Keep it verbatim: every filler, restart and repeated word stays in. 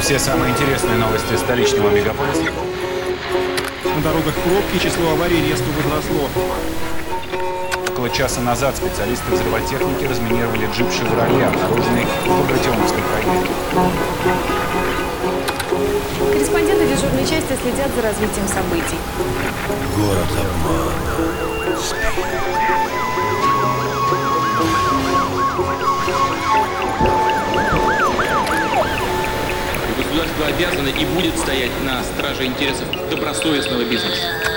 Все самые интересные новости столичного мегаполиса. На дорогах пробки, число аварий резко возросло. Около часа назад специалисты взрывотехники разминировали джип «Шевроле», обнаруженный в Багратионовском проезде. Корреспонденты дежурной части следят за развитием событий. Город обмана. Государство обязано и будет стоять на страже интересов добросовестного бизнеса.